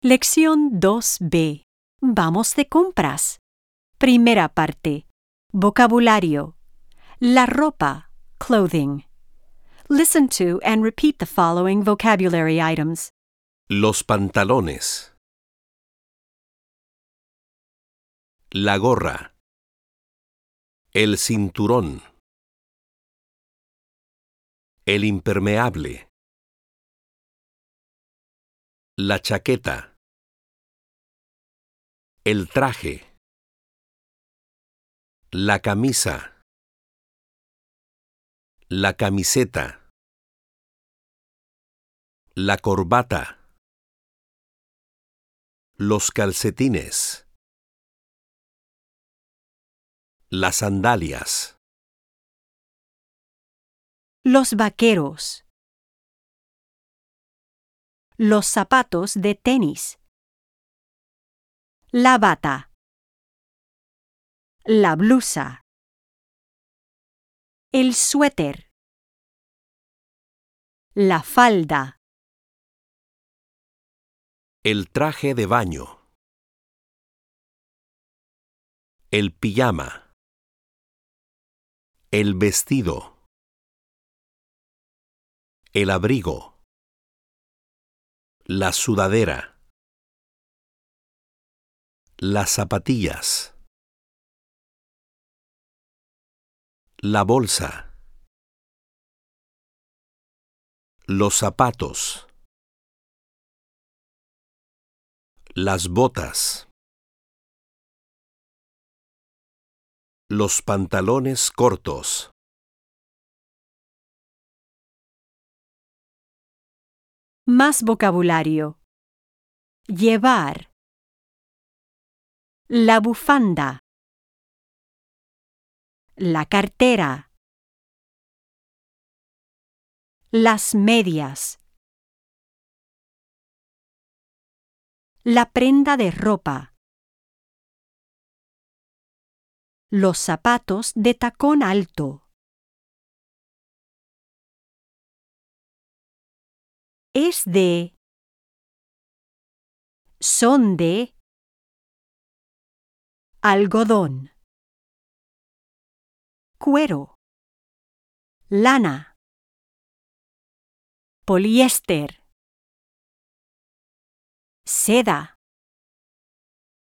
Lección 2B. Vamos de compras. Primera parte. Vocabulario. La ropa, clothing. Listen to and repeat the following vocabulary items. Los pantalones. La gorra. El cinturón. El impermeable. La chaqueta. El traje. La camisa. La camiseta. La corbata. Los calcetines. Las sandalias. Los vaqueros. Los zapatos de tenis. La bata. La blusa. El suéter. La falda. El traje de baño. El pijama. El vestido. El abrigo. La sudadera. Las zapatillas. La bolsa. Los zapatos. Las botas. Los pantalones cortos. Más vocabulario. Llevar. La bufanda. La cartera. Las medias. La prenda de ropa. Los zapatos de tacón alto. Es de. Son de. Algodón. Cuero. Lana. Poliéster. Seda.